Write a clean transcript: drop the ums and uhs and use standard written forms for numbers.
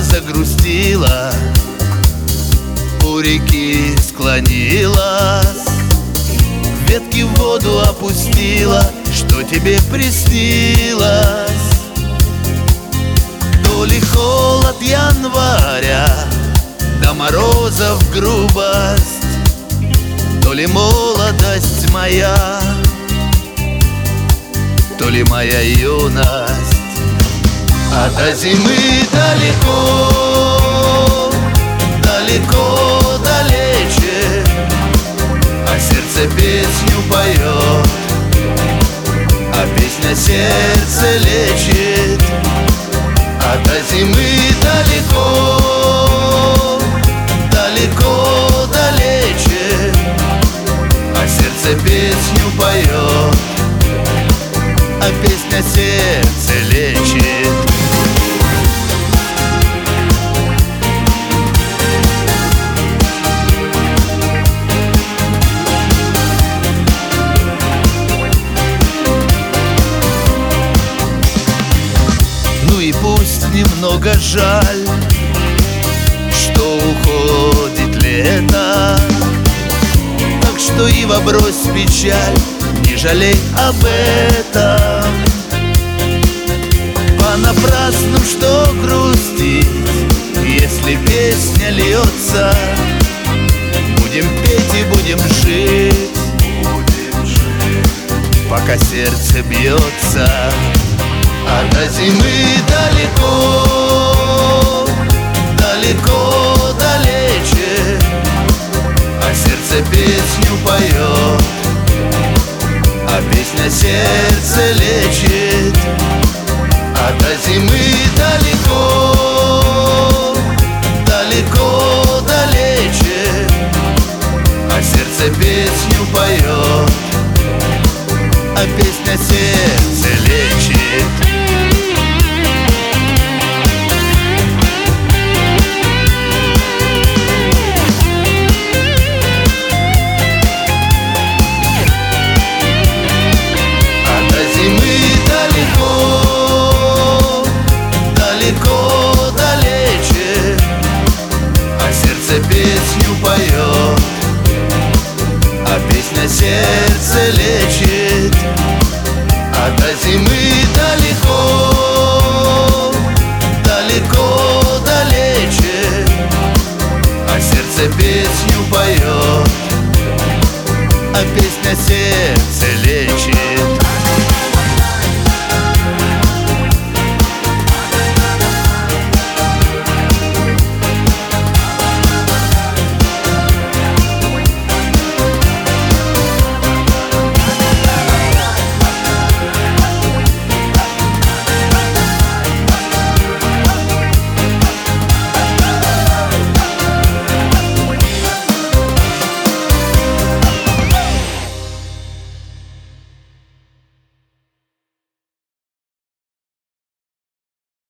загрустила, у реки склонилась, ветки в воду опустила. Что тебе приснилось? То ли холод января, до морозов грубость, то ли молодость моя, то ли моя юность. А до зимы далеко, далеко, далече, а сердце песню поет, а песня сердце лечит. А до зимы далеко, далеко, далече, а сердце песню поет, а песня сердце лечит. Ну и пусть немного жаль, что уходит лето, так что ива, брось печаль, не жалей об этом. Понапрасну что грустить, если песня льется. Будем петь и будем жить, пока сердце бьется. А до зимы далеко, далеко, далече, а сердце песню поет, а песня сердце лечит. А до зимы далеко, далеко, далече, а сердце песню поет, а песня сердце лечит. Далеко, далече, а сердце песню поет, а песня сердце лечит. А до зимы далеко, далеко, далече, а сердце песню поет, а песня сердце